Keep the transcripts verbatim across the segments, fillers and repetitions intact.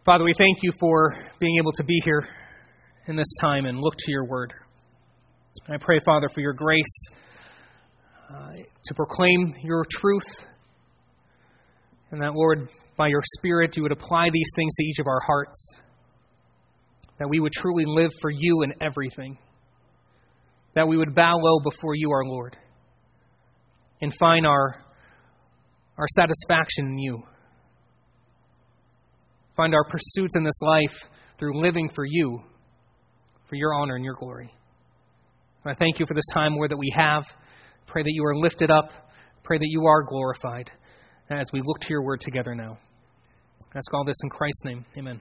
Father, we thank you for being able to be here in this time and look to your word. I pray, Father, for your grace uh, to proclaim your truth, and that, Lord, by your Spirit, you would apply these things to each of our hearts, that we would truly live for you in everything, that we would bow low before you, our Lord, and find our, our satisfaction in you. Find our pursuits in this life through living for you, for your honor and your glory. And I thank you for this time, Lord, that we have. Pray that you are lifted up. Pray that you are glorified as we look to your word together now. I ask all this in Christ's name. Amen.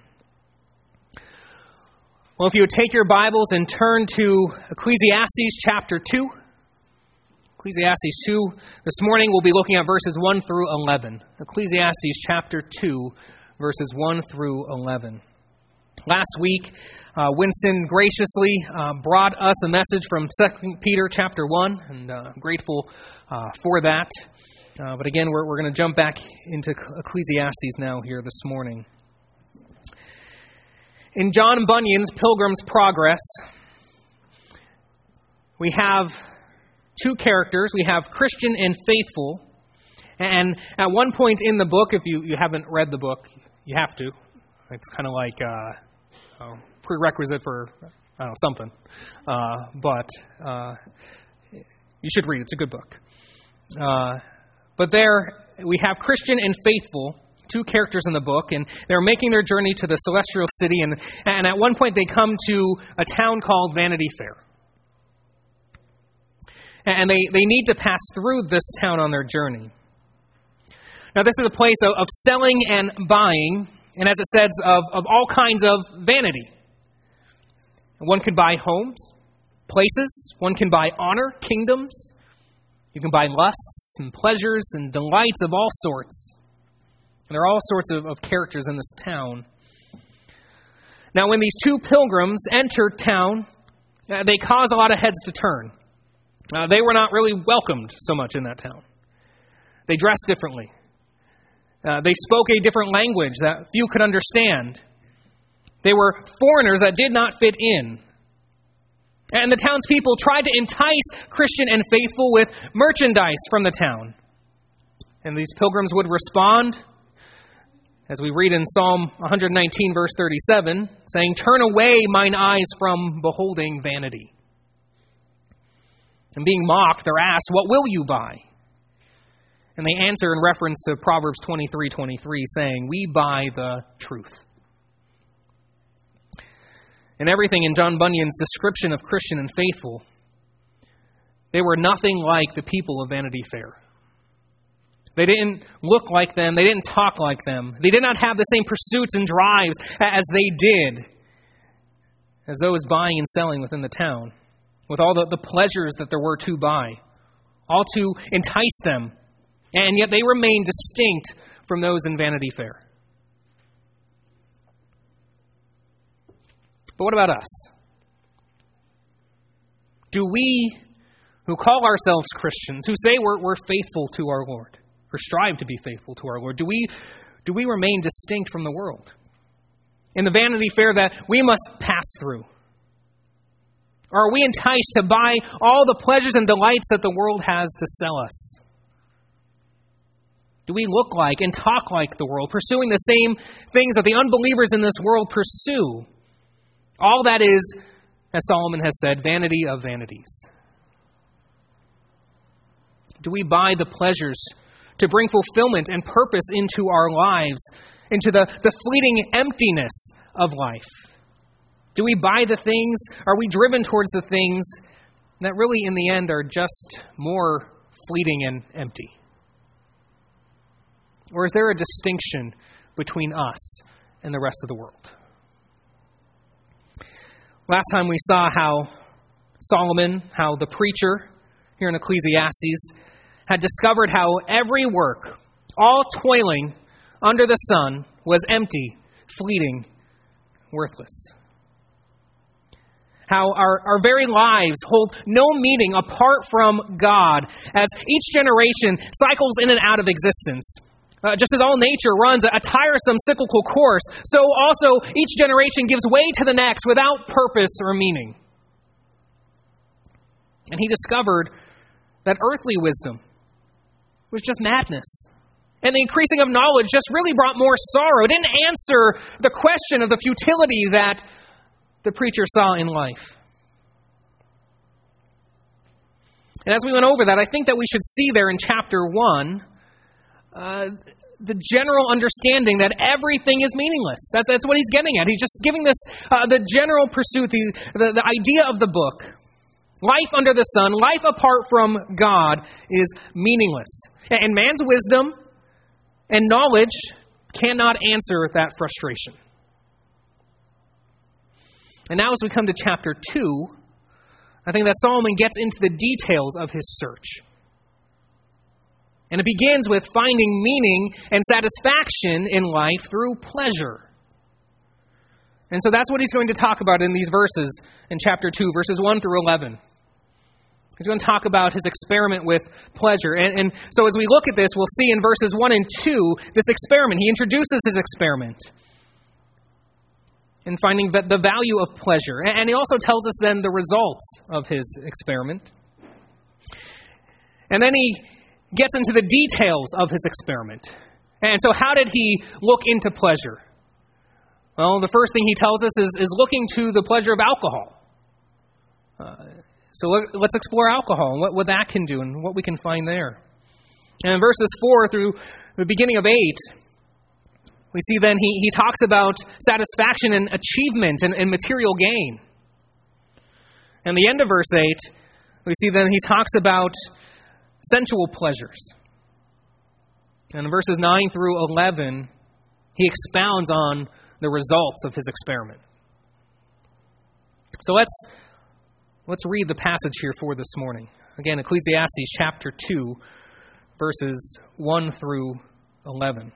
Well, if you would take your Bibles and turn to Ecclesiastes chapter two. Ecclesiastes two. This morning we'll be looking at verses one through eleven. Ecclesiastes chapter two, verses one through eleven. Last week, uh, Winston graciously uh, brought us a message from Second Peter chapter one, and uh, I'm grateful uh, for that. Uh, but again, we're, we're going to jump back into Ecclesiastes now here this morning. In John Bunyan's Pilgrim's Progress, we have two characters. We have Christian and faithful. And at one point in the book, if you, you haven't read the book, you have to. It's kind of like a uh, prerequisite for, I don't know, something. Uh, but uh, you should read it. It's a good book. Uh, but there we have Christian and faithful, two characters in the book, and they're making their journey to the celestial city. And, and at one point they come to a town called Vanity Fair. And they, they need to pass through this town on their journey. Now, this is a place of, of selling and buying, and as it says, of, of all kinds of vanity. One can buy homes, places. One can buy honor, kingdoms. You can buy lusts and pleasures and delights of all sorts. And there are all sorts of, of characters in this town. Now, when these two pilgrims enter town, uh, they cause a lot of heads to turn. Uh, they were not really welcomed so much in that town. They dressed differently. Uh, they spoke a different language that few could understand. They were foreigners that did not fit in. And the townspeople tried to entice Christian and faithful with merchandise from the town. And these pilgrims would respond, as we read in Psalm one nineteen, verse thirty-seven, saying, "Turn away mine eyes from beholding vanity." And being mocked, they're asked, "What will you buy?" And they answer in reference to Proverbs twenty-three twenty-three, saying, "We buy the truth." And everything in John Bunyan's description of Christian and faithful, they were nothing like the people of Vanity Fair. They didn't look like them. They didn't talk like them. They did not have the same pursuits and drives as they did, as those buying and selling within the town, with all the, the pleasures that there were to buy, all to entice them. And yet they remain distinct from those in Vanity Fair. But what about us? Do we, who call ourselves Christians, who say we're, we're faithful to our Lord, or strive to be faithful to our Lord, do we, do we remain distinct from the world in the Vanity Fair that we must pass through? Or are we enticed to buy all the pleasures and delights that the world has to sell us? Do we look like and talk like the world, pursuing the same things that the unbelievers in this world pursue? All that is, as Solomon has said, vanity of vanities. Do we buy the pleasures to bring fulfillment and purpose into our lives, into the, the fleeting emptiness of life? Do we buy the things? Are we driven towards the things that really in the end are just more fleeting and empty? Or is there a distinction between us and the rest of the world? Last time we saw how Solomon, how the preacher here in Ecclesiastes, had discovered how every work, all toiling under the sun, was empty, fleeting, worthless. How our, our very lives hold no meaning apart from God, as each generation cycles in and out of existence, Uh, just as all nature runs a tiresome cyclical course, so also each generation gives way to the next without purpose or meaning. And he discovered that earthly wisdom was just madness. And the increasing of knowledge just really brought more sorrow. It didn't answer the question of the futility that the preacher saw in life. And as we went over that, I think that we should see there in chapter one, uh, the general understanding that everything is meaningless. That's, that's what he's getting at. He's just giving this, uh, the general pursuit, the, the, the idea of the book. Life under the sun, life apart from God is meaningless. And man's wisdom and knowledge cannot answer that frustration. And now as we come to chapter two, I think that Solomon gets into the details of his search. And it begins with finding meaning and satisfaction in life through pleasure. And so that's what he's going to talk about in these verses in chapter two, verses one through eleven. He's going to talk about his experiment with pleasure. And, and so as we look at this, we'll see in verses one and two, this experiment. He introduces his experiment in finding the, the value of pleasure. And he also tells us then the results of his experiment. And then he gets into the details of his experiment. And so how did he look into pleasure? Well, the first thing he tells us is, is looking to the pleasure of alcohol. Uh, so let, let's explore alcohol and what, what that can do and what we can find there. And in verses four through the beginning of eight, we see then he, he talks about satisfaction and achievement and, and material gain. And the end of verse eight, we see then he talks about sensual pleasures. And in verses nine through eleven, he expounds on the results of his experiment. So let's let's read the passage here for this morning. Again, Ecclesiastes chapter two, verses one through eleven.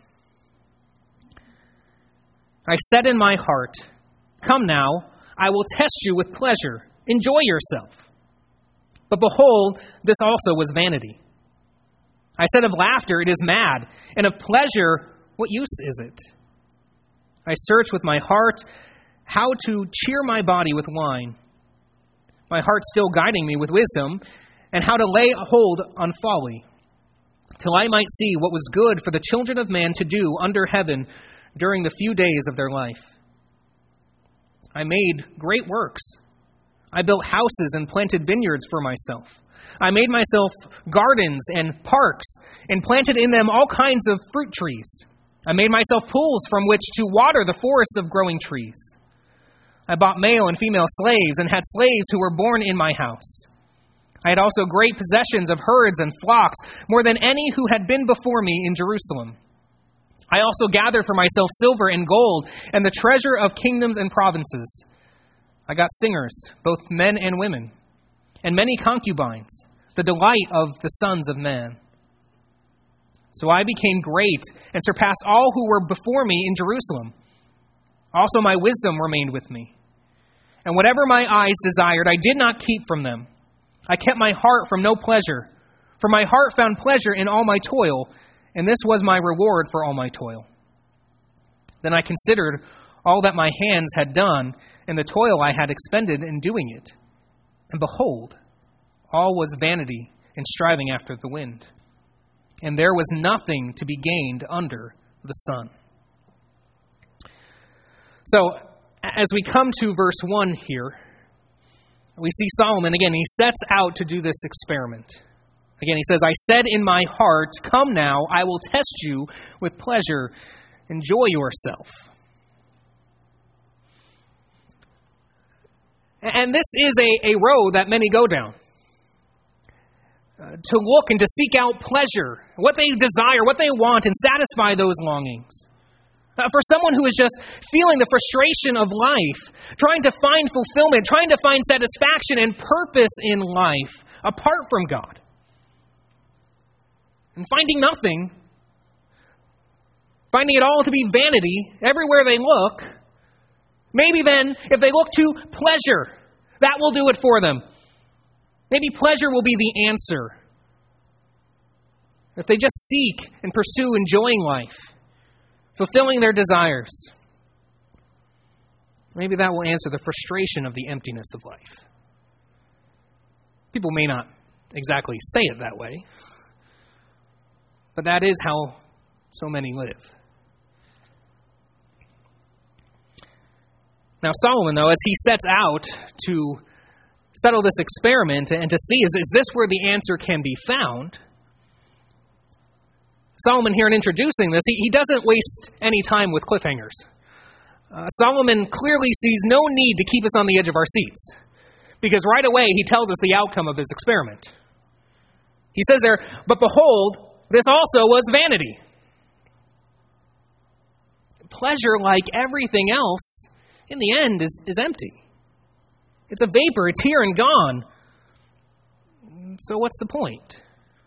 I said in my heart, "Come now, I will test you with pleasure. Enjoy yourself." But behold, this also was vanity. I said of laughter, "It is mad," and of pleasure, "What use is it?" I searched with my heart how to cheer my body with wine, my heart still guiding me with wisdom, and how to lay hold on folly, till I might see what was good for the children of man to do under heaven during the few days of their life. I made great works. I built houses and planted vineyards for myself. I made myself gardens and parks and planted in them all kinds of fruit trees. I made myself pools from which to water the forests of growing trees. I bought male and female slaves and had slaves who were born in my house. I had also great possessions of herds and flocks, more than any who had been before me in Jerusalem. I also gathered for myself silver and gold and the treasure of kingdoms and provinces. I got singers, both men and women, and many concubines, the delight of the sons of man. So I became great and surpassed all who were before me in Jerusalem. Also my wisdom remained with me. And whatever my eyes desired, I did not keep from them. I kept my heart from no pleasure, for my heart found pleasure in all my toil, and this was my reward for all my toil. Then I considered all that my hands had done, and the toil I had expended in doing it. And behold, all was vanity and striving after the wind. And there was nothing to be gained under the sun. So, as we come to verse one here, we see Solomon, again, he sets out to do this experiment. Again, he says, I said in my heart, "Come now, I will test you with pleasure. Enjoy yourself." And this is a, a road that many go down. Uh, to look and to seek out pleasure, what they desire, what they want, and satisfy those longings. Uh, for someone who is just feeling the frustration of life, trying to find fulfillment, trying to find satisfaction and purpose in life apart from God, and finding nothing, finding it all to be vanity everywhere they look, maybe then, if they look to pleasure, that will do it for them. Maybe pleasure will be the answer. if they just seek and pursue enjoying life, fulfilling their desires, maybe that will answer the frustration of the emptiness of life. People may not exactly say it that way, but that is how so many live. Now Solomon, though, as he sets out to settle this experiment and to see, is, is this where the answer can be found? Solomon here in introducing this, he, he doesn't waste any time with cliffhangers. Uh, Solomon clearly sees no need to keep us on the edge of our seats, because right away he tells us the outcome of his experiment. He says there, "But behold, this also was vanity." Pleasure, like everything else, in the end is, is empty. It's a vapor. It's here and gone. So what's the point?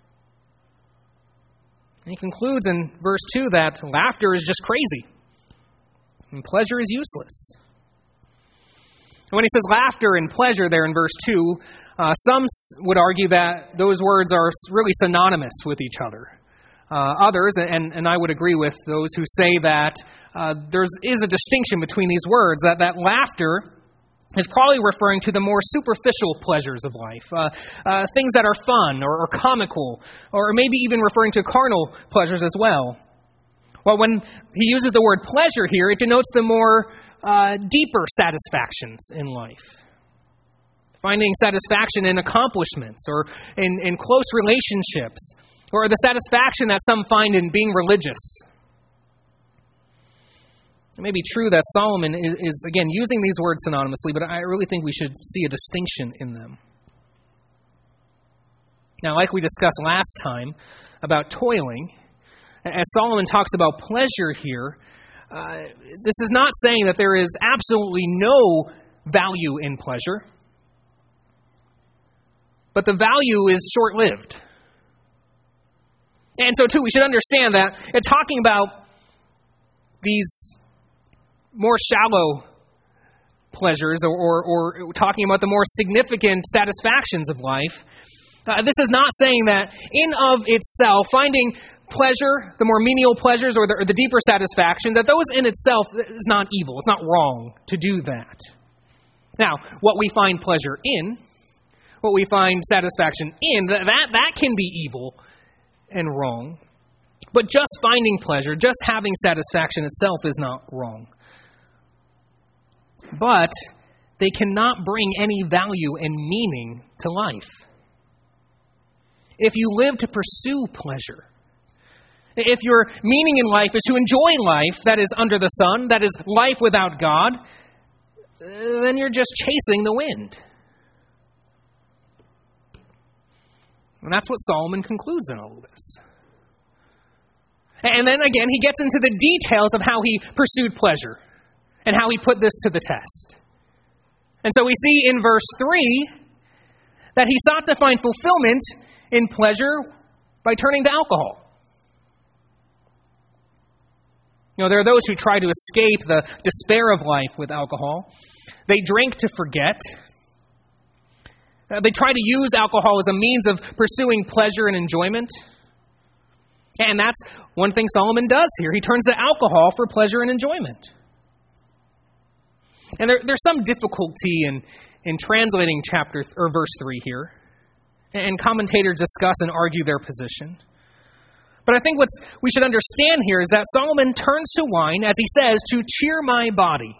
And he concludes in verse two that laughter is just crazy and pleasure is useless. And when he says laughter and pleasure there in verse two, uh, some would argue that those words are really synonymous with each other. Uh, others, and, and I would agree with those who say that uh, there is a distinction between these words, that, that laughter is probably referring to the more superficial pleasures of life, uh, uh, things that are fun or, or comical, or maybe even referring to carnal pleasures as well. Well, when he uses the word pleasure here, it denotes the more uh, deeper satisfactions in life. Finding satisfaction in accomplishments or in, in close relationships, or the satisfaction that some find in being religious. It may be true that Solomon is, is, again, using these words synonymously, but I really think we should see a distinction in them. Now, like we discussed last time about toiling, as Solomon talks about pleasure here, uh, this is not saying that there is absolutely no value in pleasure, but the value is short-lived. And so, too, we should understand that it's talking about these more shallow pleasures or, or, or talking about the more significant satisfactions of life. Uh, this is not saying that in of itself, finding pleasure, the more menial pleasures or the, or the deeper satisfaction, that those in itself is not evil. It's not wrong to do that. Now, what we find pleasure in, what we find satisfaction in, that that, that can be evil and wrong. But just finding pleasure, just having satisfaction itself is not wrong. But they cannot bring any value and meaning to life. If you live to pursue pleasure, if your meaning in life is to enjoy life that is under the sun, that is life without God, then you're just chasing the wind. And that's what Solomon concludes in all of this. And then again, he gets into the details of how he pursued pleasure and how he put this to the test. And so we see in verse three that he sought to find fulfillment in pleasure by turning to alcohol. You know, there are those who try to escape the despair of life with alcohol. They drink to forget. Uh, they try to use alcohol as a means of pursuing pleasure and enjoyment. And that's one thing Solomon does here. He turns to alcohol for pleasure and enjoyment. And there, there's some difficulty in, in translating chapter th- or verse three here. And commentators discuss and argue their position. But I think what we should understand here is that Solomon turns to wine, as he says, to cheer my body.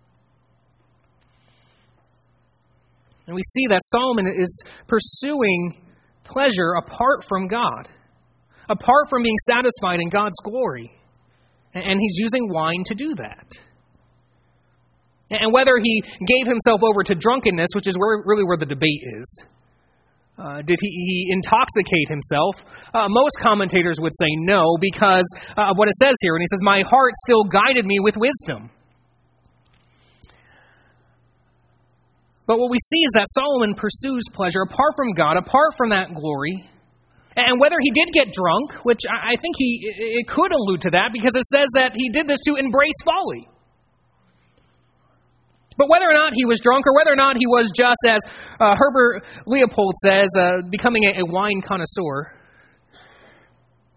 And we see that Solomon is pursuing pleasure apart from God, apart from being satisfied in God's glory. And he's using wine to do that. And whether he gave himself over to drunkenness, which is where, really where the debate is, uh, did he, he intoxicate himself? Uh, most commentators would say no, because uh, of what it says here. And he says, my heart still guided me with wisdom. But what we see is that Solomon pursues pleasure apart from God, apart from that glory. And whether he did get drunk, which I think he it could allude to that, because it says that he did this to embrace folly. But whether or not he was drunk, or whether or not he was just, as uh, Herbert Leopold says, uh, becoming a, a wine connoisseur,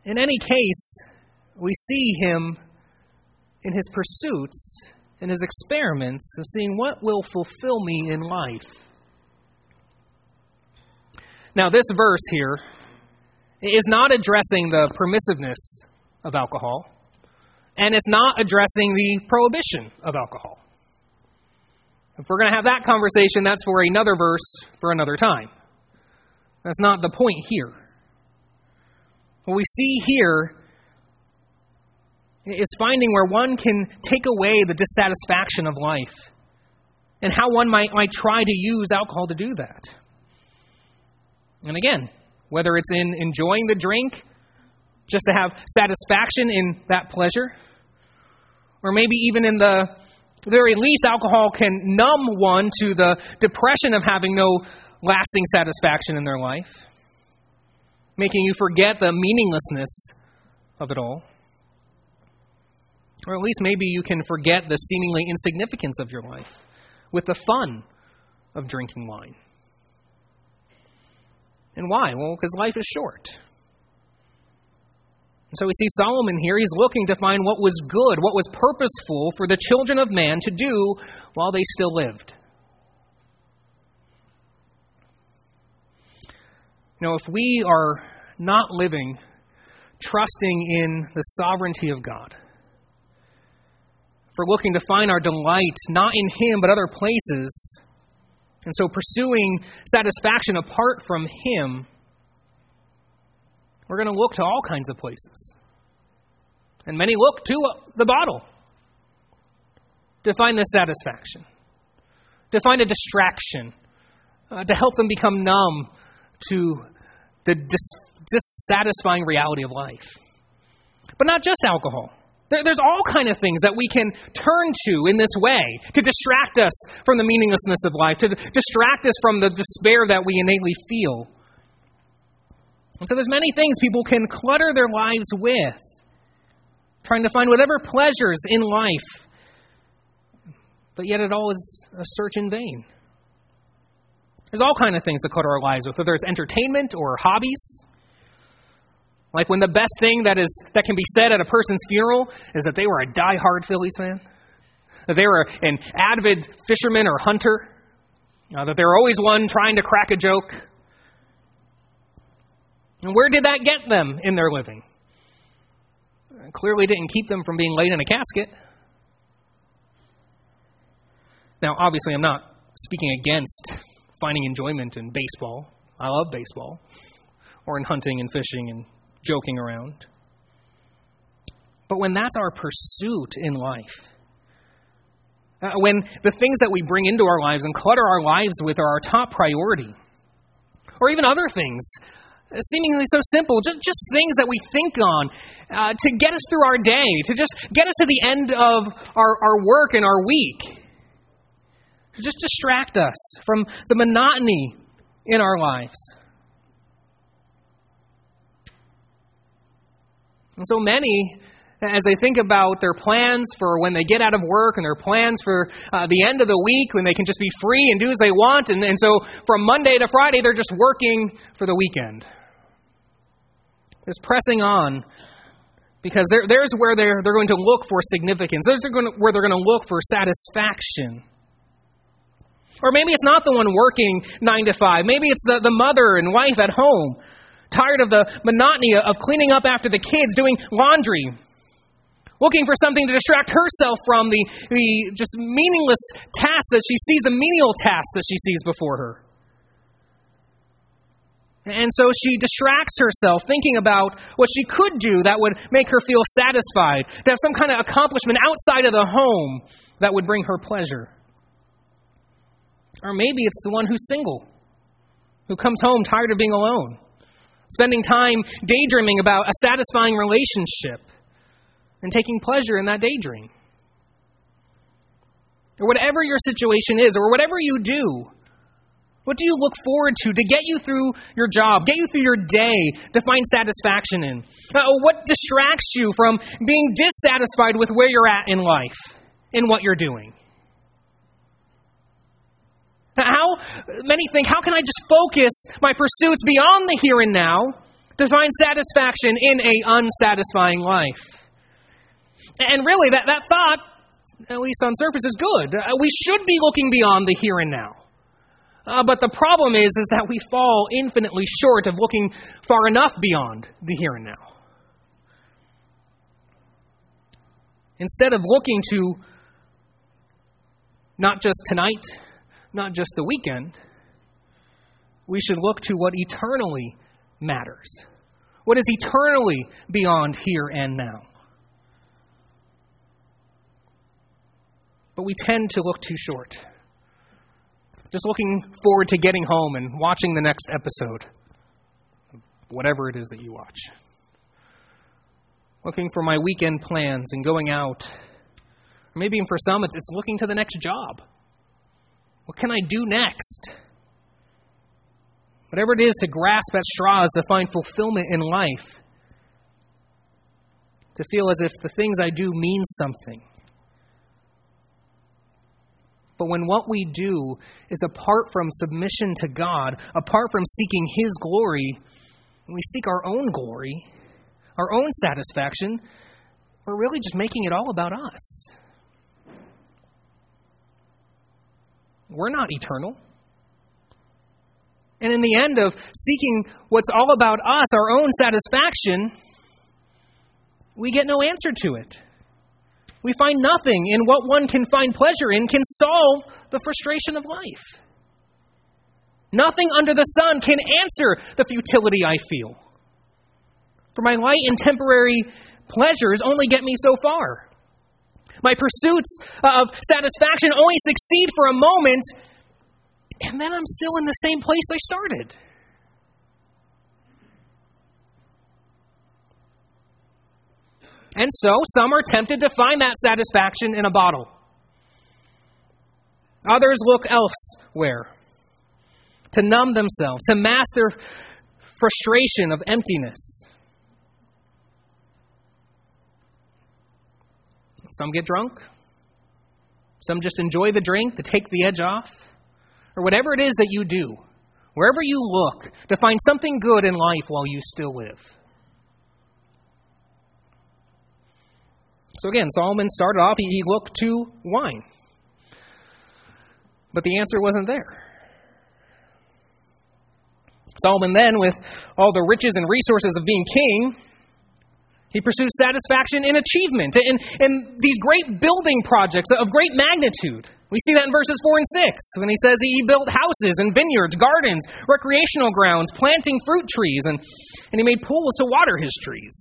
In any case, we see him in his pursuits, in his experiments of seeing what will fulfill me in life. Now, this verse here is not addressing the permissiveness of alcohol, and it's not addressing the prohibition of alcohol. If we're going to have that conversation, that's for another verse for another time. That's not the point here. What we see here is finding where one can take away the dissatisfaction of life and how one might, might try to use alcohol to do that. And again, whether it's in enjoying the drink just to have satisfaction in that pleasure, or maybe even in the very least, alcohol can numb one to the depression of having no lasting satisfaction in their life, making you forget the meaninglessness of it all. Or at least maybe you can forget the seemingly insignificance of your life with the fun of drinking wine. And why? Well, because life is short. And so we see Solomon here, he's looking to find what was good, what was purposeful for the children of man to do while they still lived. You know, if we are not living trusting in the sovereignty of God, if we're looking to find our delight not in Him but other places, and so pursuing satisfaction apart from Him, we're going to look to all kinds of places. And many look to the bottle to find this satisfaction, to find a distraction, uh, to help them become numb to the dis- dissatisfying reality of life. But not just alcohol. There, there's all kinds of things that we can turn to in this way to distract us from the meaninglessness of life, to distract us from the despair that we innately feel. And so there's many things people can clutter their lives with, trying to find whatever pleasures in life, but yet it all is a search in vain. There's all kinds of things to clutter our lives with, whether it's entertainment or hobbies. Like when the best thing that is that can be said at a person's funeral is that they were a die-hard Phillies fan, that they were an avid fisherman or hunter, uh, that they were always one trying to crack a joke. And where did that get them in their living? It clearly didn't keep them from being laid in a casket. Now, obviously, I'm not speaking against finding enjoyment in baseball. I love baseball. Or in hunting and fishing and joking around. But when that's our pursuit in life, uh, when the things that we bring into our lives and clutter our lives with are our top priority, or even other things, seemingly so simple, just, just things that we think on uh, to get us through our day, to just get us to the end of our, our work and our week, to just distract us from the monotony in our lives. And so many, as they think about their plans for when they get out of work and their plans for uh, the end of the week when they can just be free and do as they want, and, and so from Monday to Friday, they're just working for the weekend. Just pressing on because there, there's where they're, they're going to look for significance. There's going to, where they're going to look for satisfaction. Or maybe it's not the one working nine to five. Maybe it's the, the mother and wife at home, tired of the monotony of cleaning up after the kids, doing laundry, looking for something to distract herself from the, the just meaningless task that she sees, the menial task that she sees before her. And so she distracts herself thinking about what she could do that would make her feel satisfied, to have some kind of accomplishment outside of the home that would bring her pleasure. Or maybe it's the one who's single, who comes home tired of being alone, spending time daydreaming about a satisfying relationship and taking pleasure in that daydream. Or whatever your situation is, or whatever you do, what do you look forward to to get you through your job, get you through your day, to find satisfaction in? Uh, what distracts you from being dissatisfied with where you're at in life, in what you're doing? How many think, how can I just focus my pursuits beyond the here and now to find satisfaction in a unsatisfying life. And really, that, that thought, at least on surface, is good. Uh, we should be looking beyond the here and now. Uh, but the problem is, is that we fall infinitely short of looking far enough beyond the here and now. Instead of looking to not just tonight, not just the weekend, we should look to what eternally matters. What is eternally beyond here and now? But we tend to look too short. Just looking forward to getting home and watching the next episode, whatever it is that you watch. Looking for my weekend plans and going out. Or maybe even for some, it's, it's looking to the next job. What can I do next? Whatever it is to grasp at straws to find fulfillment in life. To feel as if the things I do mean something. But when what we do is apart from submission to God, apart from seeking His glory, when we seek our own glory, our own satisfaction, we're really just making it all about us. We're not eternal. And in the end of seeking what's all about us, our own satisfaction, we get no answer to it. We find nothing in what one can find pleasure in can solve the frustration of life. Nothing under the sun can answer the futility I feel. For my light and temporary pleasures only get me so far. My pursuits of satisfaction only succeed for a moment, and then I'm still in the same place I started. And so, some are tempted to find that satisfaction in a bottle. Others look elsewhere to numb themselves, to mask their frustration of emptiness. Some get drunk. Some just enjoy the drink to take the edge off. Or whatever it is that you do, wherever you look, to find something good in life while you still live. So again, Solomon started off, he looked to wine. But the answer wasn't there. Solomon then, with all the riches and resources of being king, he pursues satisfaction in achievement, in, in these great building projects of great magnitude. We see that in verses four and six, when he says he built houses and vineyards, gardens, recreational grounds, planting fruit trees, and, and he made pools to water his trees.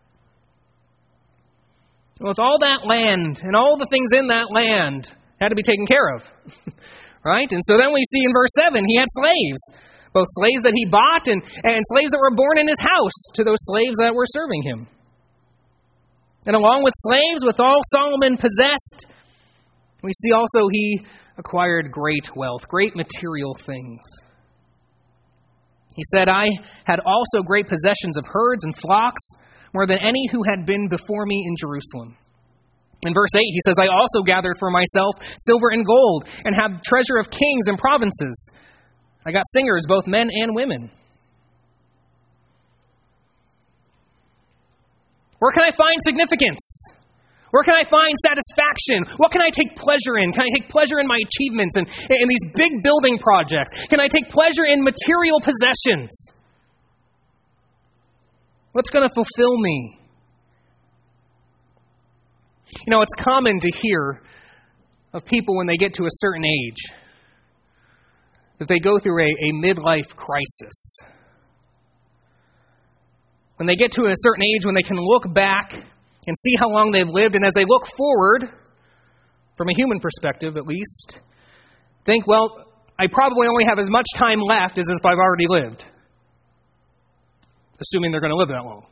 Well, it's all that land and all the things in that land had to be taken care of, right? And so then we see in verse seven, he had slaves, both slaves that he bought and, and slaves that were born in his house to those slaves that were serving him. And along with slaves, with all Solomon possessed, we see also he acquired great wealth, great material things. He said, I had also great possessions of herds and flocks, more than any who had been before me in Jerusalem. In verse eight, he says, I also gathered for myself silver and gold, and have treasure of kings and provinces. I got singers, both men and women. Where can I find significance? Where can I find satisfaction? What can I take pleasure in? Can I take pleasure in my achievements and in these big building projects? Can I take pleasure in material possessions? What's going to fulfill me? You know, it's common to hear of people when they get to a certain age that they go through a, a midlife crisis. When they get to a certain age when they can look back and see how long they've lived, and as they look forward, from a human perspective at least, think, well, I probably only have as much time left as if I've already lived. Assuming they're going to live that long.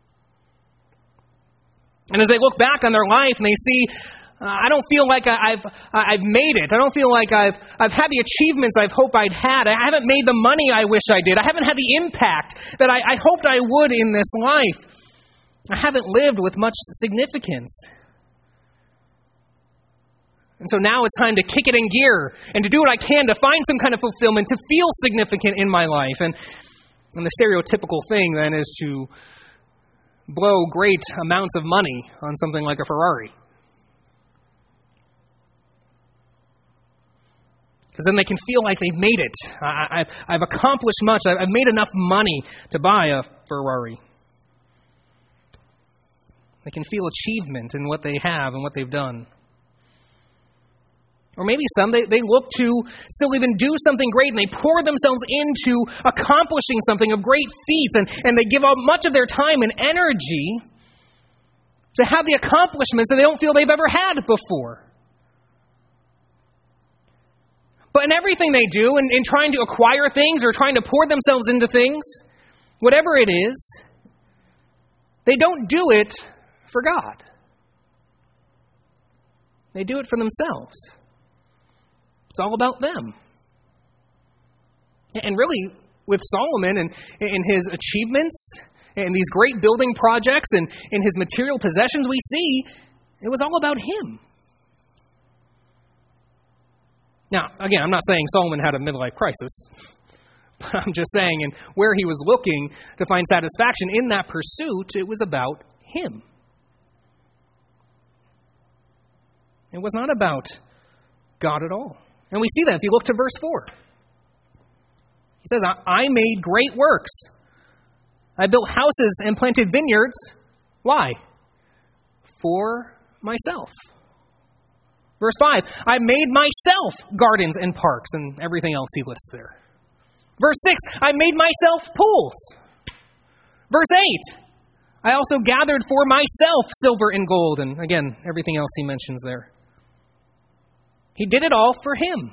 And as they look back on their life and they see, uh, I don't feel like I, I've I've made it. I don't feel like I've I've had the achievements I've hoped I'd had. I haven't made the money I wish I did. I haven't had the impact that I, I hoped I would in this life. I haven't lived with much significance. And so now it's time to kick it in gear and to do what I can to find some kind of fulfillment, to feel significant in my life. And And the stereotypical thing then is to blow great amounts of money on something like a Ferrari. Because then they can feel like they've made it. I, I've, I've accomplished much. I've made enough money to buy a Ferrari. They can feel achievement in what they have and what they've done. Or maybe some, they, they look to still even do something great, and they pour themselves into accomplishing something of great feats, and, and they give up much of their time and energy to have the accomplishments that they don't feel they've ever had before. But in everything they do, in, in trying to acquire things or trying to pour themselves into things, whatever it is, they don't do it for God. They do it for themselves. It's all about them. And really, with Solomon and, and his achievements and these great building projects and, and his material possessions, we see it was all about him. Now, again, I'm not saying Solomon had a midlife crisis, but I'm just saying, and where he was looking to find satisfaction in that pursuit, it was about him. It was not about God at all. And we see that if you look to verse four. He says, I made great works. I built houses and planted vineyards. Why? For myself. Verse five, I made myself gardens and parks, and everything else he lists there. Verse six, I made myself pools. Verse eight, I also gathered for myself silver and gold, and again, everything else he mentions there. He did it all for him.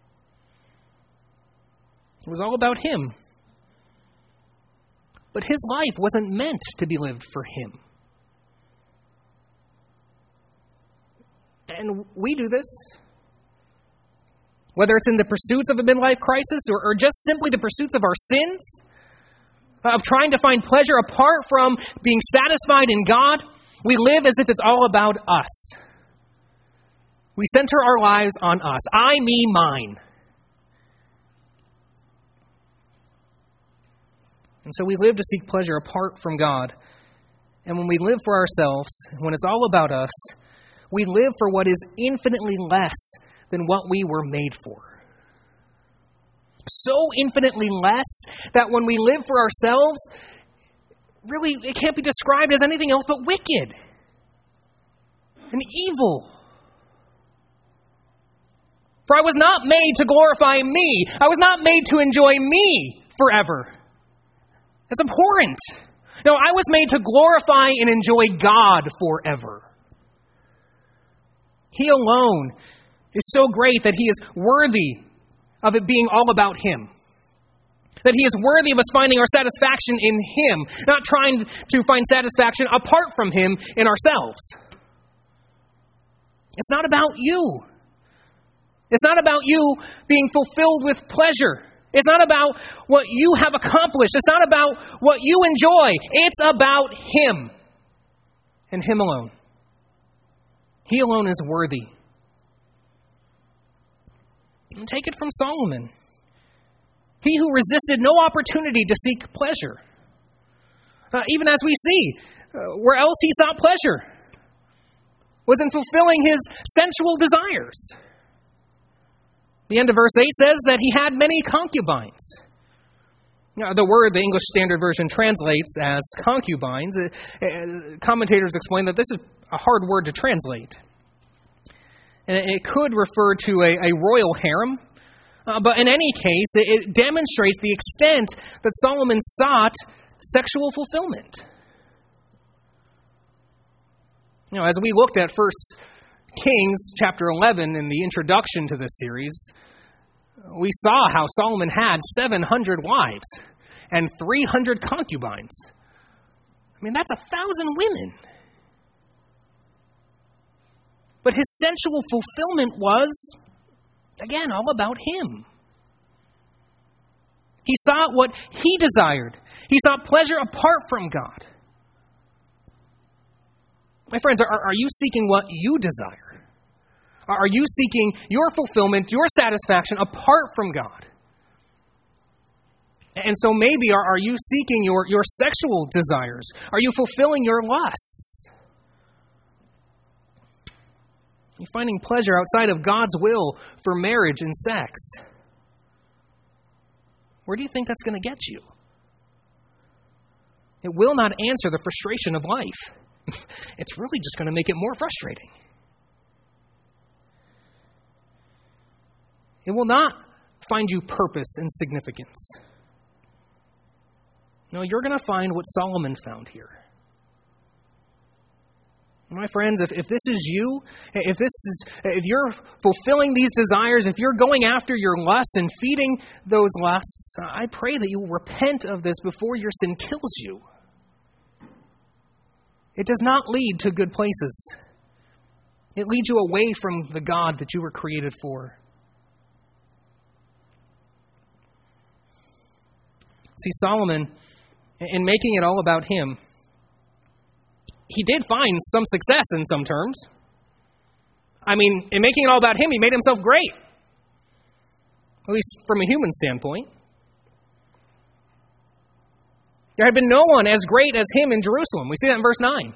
It was all about him. But his life wasn't meant to be lived for him. And we do this. Whether it's in the pursuits of a midlife crisis or, or just simply the pursuits of our sins, of trying to find pleasure apart from being satisfied in God, we live as if it's all about us. We center our lives on us. I, me, mine. And so we live to seek pleasure apart from God. And when we live for ourselves, when it's all about us, we live for what is infinitely less than what we were made for. So infinitely less that when we live for ourselves, really it can't be described as anything else but wicked and evil. For I was not made to glorify me. I was not made to enjoy me forever. That's abhorrent. No, I was made to glorify and enjoy God forever. He alone is so great that he is worthy of it being all about him. That he is worthy of us finding our satisfaction in him, not trying to find satisfaction apart from him in ourselves. It's not about you. It's not about you being fulfilled with pleasure. It's not about what you have accomplished. It's not about what you enjoy. It's about him and him alone. He alone is worthy. And take it from Solomon. He who resisted no opportunity to seek pleasure. Uh, even as we see, uh, where else he sought pleasure was in fulfilling his sensual desires. The end of verse eight says that he had many concubines. Now, the word the English Standard Version translates as concubines. Uh, uh, commentators explain that this is a hard word to translate. And it could refer to a, a royal harem. Uh, but in any case, it, it demonstrates the extent that Solomon sought sexual fulfillment. You know, as we looked at First Kings chapter eleven in the introduction to this series, we saw how Solomon had seven hundred wives and three hundred concubines. I mean, that's a thousand women. But his sensual fulfillment was, again, all about him. He sought what he desired. He sought pleasure apart from God. My friends, are, are you seeking what you desire? Are you seeking your fulfillment, your satisfaction apart from God? And so maybe are, are you seeking your, your sexual desires? Are you fulfilling your lusts? Are you finding pleasure outside of God's will for marriage and sex? Where do you think that's going to get you? It will not answer the frustration of life. It's really just going to make it more frustrating. It will not find you purpose and significance. No, you're going to find what Solomon found here. My friends, if, if this is you, if this is, if you're fulfilling these desires, if you're going after your lusts and feeding those lusts, I pray that you will repent of this before your sin kills you. It does not lead to good places. It leads you away from the God that you were created for. See, Solomon, in making it all about him, he did find some success in some terms. I mean, in making it all about him, he made himself great. At least from a human standpoint. There had been no one as great as him in Jerusalem. We see that in verse nine.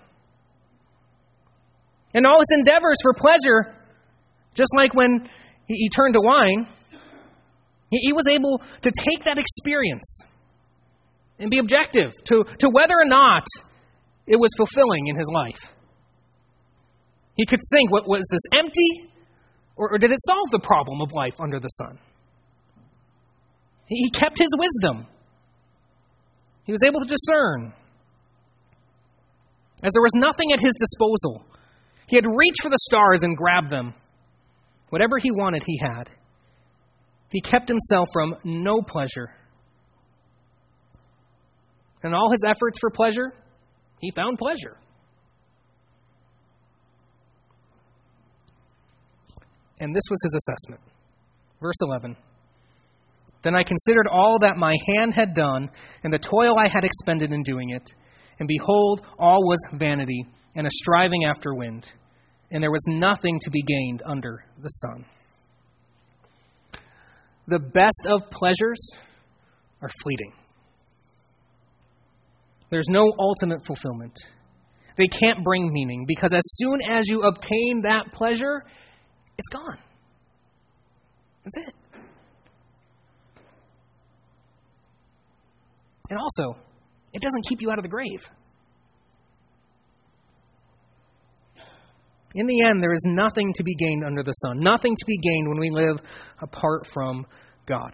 And all his endeavors for pleasure, just like when he, he turned to wine, he, he was able to take that experience and be objective to, to whether or not it was fulfilling in his life. He could think, what was this empty? Or, or did it solve the problem of life under the sun? He, he kept his wisdom. He was able to discern. As there was nothing at his disposal, he had reached for the stars and grabbed them. Whatever he wanted, he had. He kept himself from no pleasure. And all his efforts for pleasure, he found pleasure. And this was his assessment. Verse eleven. Then I considered all that my hand had done, and the toil I had expended in doing it. And behold, all was vanity, and a striving after wind. And there was nothing to be gained under the sun. The best of pleasures are fleeting. There's no ultimate fulfillment. They can't bring meaning, because as soon as you obtain that pleasure, it's gone. That's it. And also, it doesn't keep you out of the grave. In the end, there is nothing to be gained under the sun, nothing to be gained when we live apart from God.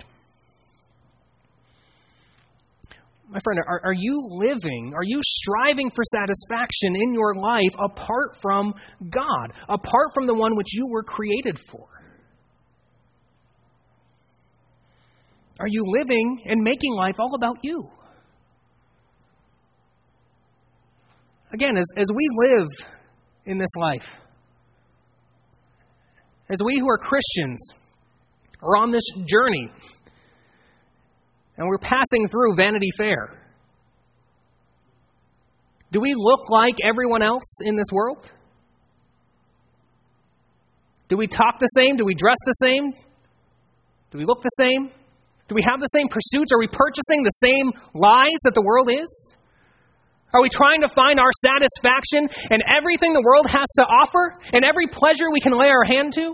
My friend, are, are you living, are you striving for satisfaction in your life apart from God, apart from the one which you were created for? Are you living and making life all about you? Again, as, as we live in this life, as we who are Christians are on this journey, and we're passing through Vanity Fair, do we look like everyone else in this world? Do we talk the same? Do we dress the same? Do we look the same? Do we have the same pursuits? Are we purchasing the same lies that the world is? Are we trying to find our satisfaction in everything the world has to offer and every pleasure we can lay our hand to?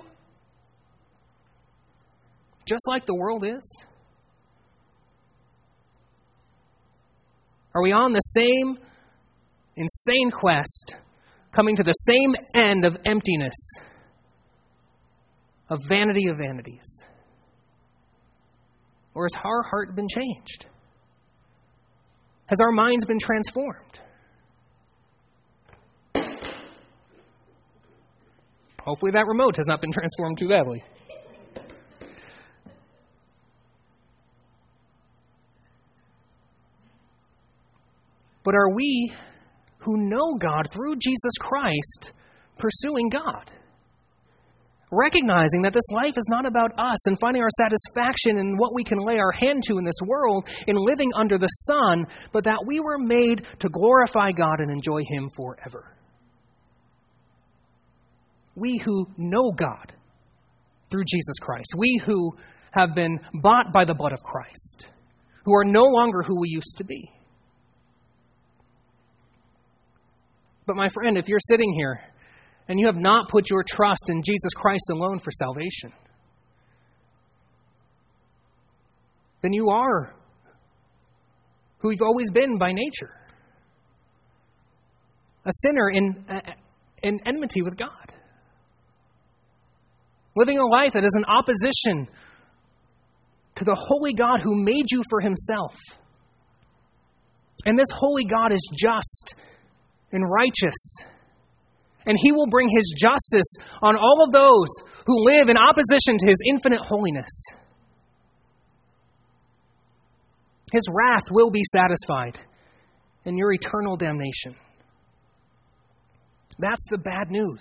Just like the world is? Are we on the same insane quest, coming to the same end of emptiness, of vanity of vanities? Or has our heart been changed? Has our minds been transformed? Hopefully that remote has not been transformed too badly. But are we, who know God through Jesus Christ, pursuing God? Recognizing that this life is not about us and finding our satisfaction in what we can lay our hand to in this world, in living under the sun, but that we were made to glorify God and enjoy Him forever. We who know God through Jesus Christ, we who have been bought by the blood of Christ, who are no longer who we used to be. But my friend, if you're sitting here and you have not put your trust in Jesus Christ alone for salvation, then you are who you've always been by nature. A sinner in, in enmity with God. Living a life that is in opposition to the holy God who made you for himself. And this holy God is just and righteous. And he will bring his justice on all of those who live in opposition to his infinite holiness. His wrath will be satisfied in your eternal damnation. That's the bad news.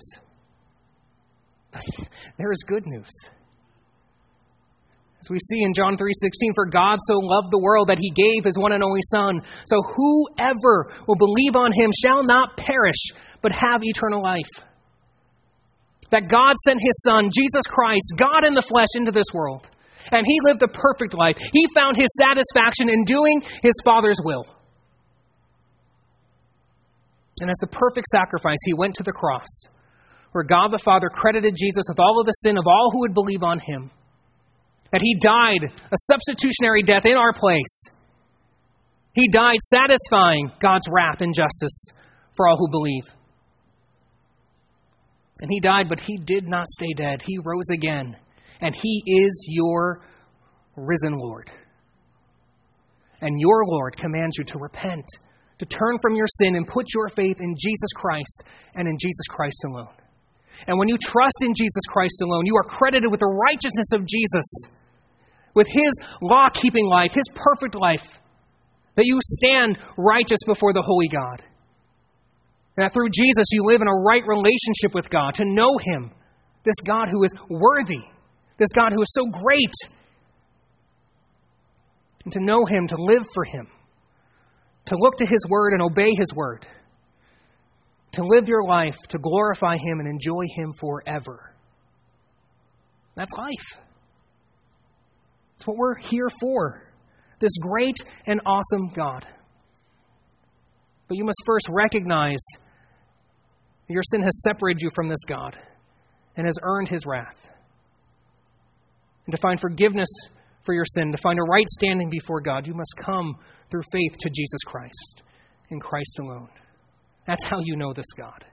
There is good news. As we see in John three sixteen, for God so loved the world that he gave his one and only Son, so whoever will believe on him shall not perish, but have eternal life. That God sent his Son, Jesus Christ, God in the flesh, into this world. And he lived a perfect life. He found his satisfaction in doing his Father's will. And as the perfect sacrifice, he went to the cross, where God the Father credited Jesus with all of the sin of all who would believe on him. That he died a substitutionary death in our place. He died satisfying God's wrath and justice for all who believe. And he died, but he did not stay dead. He rose again. And he is your risen Lord. And your Lord commands you to repent, to turn from your sin and put your faith in Jesus Christ and in Jesus Christ alone. And when you trust in Jesus Christ alone, you are credited with the righteousness of Jesus, with his law-keeping life, his perfect life, that you stand righteous before the holy God. And that through Jesus you live in a right relationship with God, to know him, this God who is worthy, this God who is so great, and to know him, to live for him, to look to his word and obey his word, to live your life, to glorify him and enjoy him forever. That's life. That's what we're here for, this great and awesome God. But you must first recognize that your sin has separated you from this God and has earned his wrath. And to find forgiveness for your sin, to find a right standing before God, you must come through faith to Jesus Christ, in Christ alone. That's how you know this God.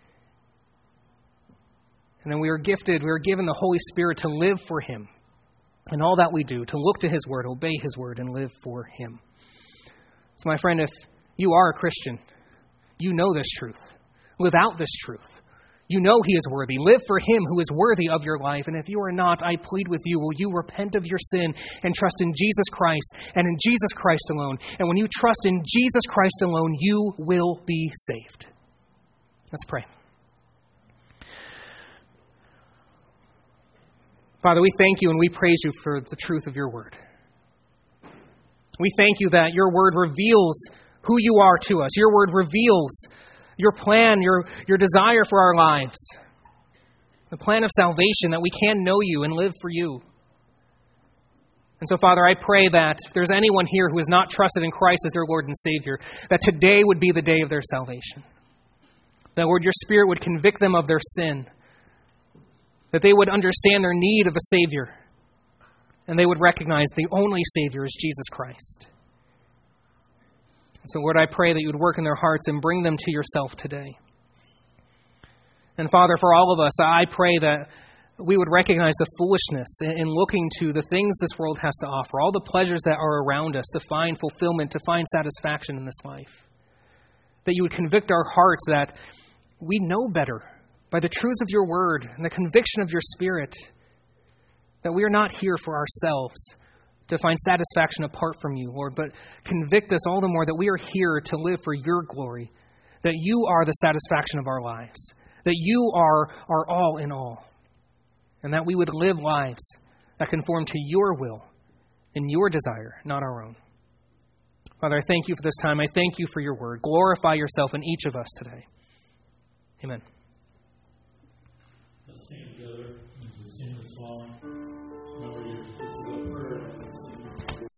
And then we are gifted, we are given the Holy Spirit to live for him. And all that we do, to look to his word, obey his word, and live for him. So my friend, if you are a Christian, you know this truth. Live out this truth. You know he is worthy. Live for him who is worthy of your life. And if you are not, I plead with you, will you repent of your sin and trust in Jesus Christ and in Jesus Christ alone? And when you trust in Jesus Christ alone, you will be saved. Let's pray. Father, we thank you and we praise you for the truth of your word. We thank you that your word reveals who you are to us. Your word reveals your plan, your, your desire for our lives. The plan of salvation, that we can know you and live for you. And so, Father, I pray that if there's anyone here who has not trusted in Christ as their Lord and Savior, that today would be the day of their salvation. That, Lord, your Spirit would convict them of their sin. That they would understand their need of a Savior. And they would recognize the only Savior is Jesus Christ. So, Lord, I pray that you would work in their hearts and bring them to yourself today. And, Father, for all of us, I pray that we would recognize the foolishness in looking to the things this world has to offer, all the pleasures that are around us to find fulfillment, to find satisfaction in this life. That you would convict our hearts that we know better by the truths of your word and the conviction of your Spirit, that we are not here for ourselves, to find satisfaction apart from you, Lord, but convict us all the more that we are here to live for your glory, that you are the satisfaction of our lives, that you are our all in all, and that we would live lives that conform to your will and your desire, not our own. Father, I thank you for this time. I thank you for your word. Glorify yourself in each of us today. Amen. Let's sing together as we sing the song.